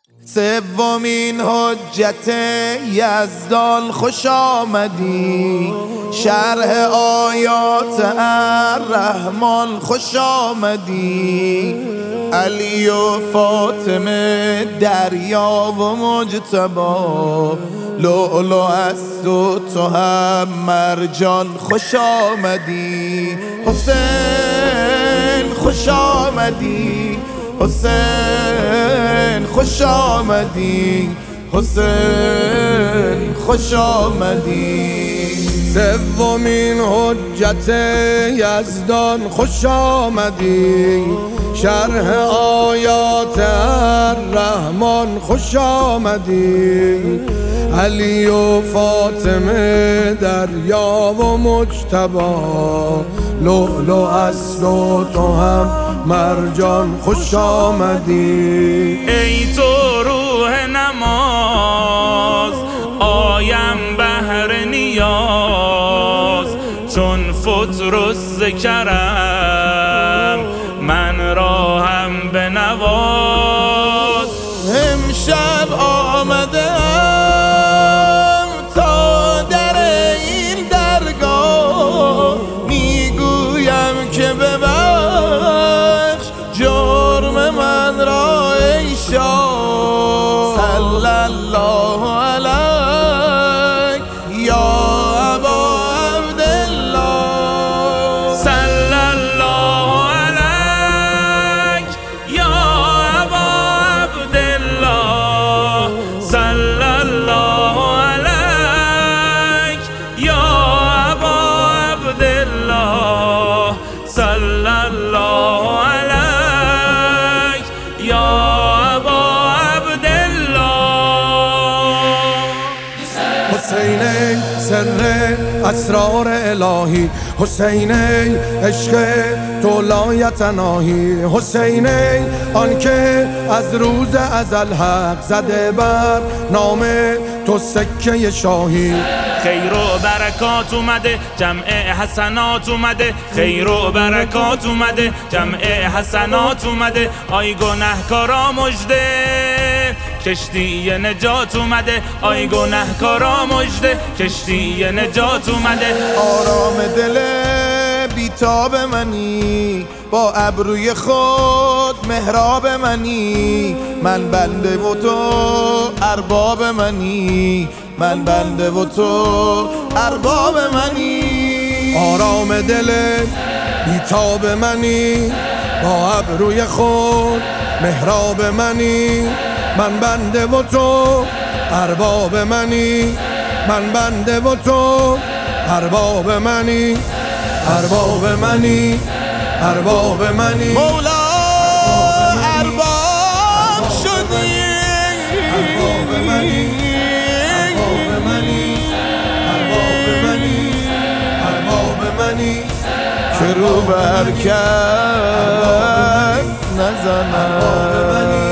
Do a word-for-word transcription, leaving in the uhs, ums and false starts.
سومین حجت یزدان خوش آمدی، شرح آیات الرحمن خوش آمدی. علی و فاطمه دریا و مجتبی، لؤلؤ است و تو هم مرجان خوش آمدی. حسین خوش آمدی، حسین خوش آمدی، حسین خوش آمدی. سومین حجت یزدان خوش آمدی، شرح آیات الرحمن خوش آمدی. علی و فاطمه دریا و مجتبی، لؤلؤ است و تو هم مرجان خوش آمدی. ای تو روح نماز، آیم بهر نیاز، چون فطرس کرم من را هم بنواز. امشب آمدم تا در این درگاه، میگویم که ببخش جرم من را ای شاه. صلی الله علیک یا ابا عبدالله، صلی الله علیک یا ابا عبدالله، صلی الله علیک یا ابا عبدالله، صلی الله علیک یا ابا عبدالله. حسین سر اسرار الهی، حسین عشق تو لایتناهی، حسین آنکه از روز ازل حق زده بر نام تو سکه شاهی. خیر و برکات اومده، جمع حسنات اومده، خیر و برکات اومده، جمع حسنات اومده. آی گنهکارا مژده، کشتی نجات اومده، آی گنهکارا مژده، کشتی نجات اومده. آرام دل بیتاب منی، با ابروی خود محراب منی. من بنده و تو ارباب منی، من بنده و تو ارباب منی. آرام دل بیتاب منی، با ابروی خود محراب منی. من بنده و تو ارباب منی، من بنده و تو ارباب منی، ارباب منی، ارباب منی. مولا ارباب شدی، ارباب منی، ارباب منی، ارباب منی، ارباب منی. که رو بر کس نزنم.